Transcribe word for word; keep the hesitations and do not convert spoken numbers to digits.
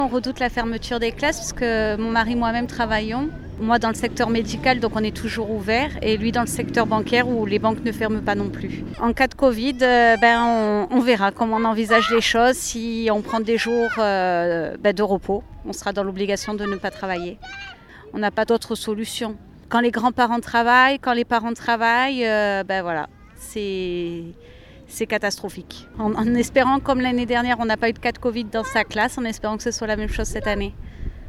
On redoute la fermeture des classes parce que mon mari et moi-même travaillons. Moi dans le secteur médical, donc on est toujours ouvert, et lui dans le secteur bancaire où les banques ne ferment pas non plus. En cas de Covid, euh, ben, on, on verra comment on envisage les choses. Si on prend des jours euh, ben, de repos, on sera dans l'obligation de ne pas travailler. On n'a pas d'autre solution. Quand les grands-parents travaillent, quand les parents travaillent, euh, ben voilà, c'est... c'est catastrophique. En, en espérant, comme l'année dernière, on n'a pas eu de cas de Covid dans sa classe, en espérant que ce soit la même chose cette année.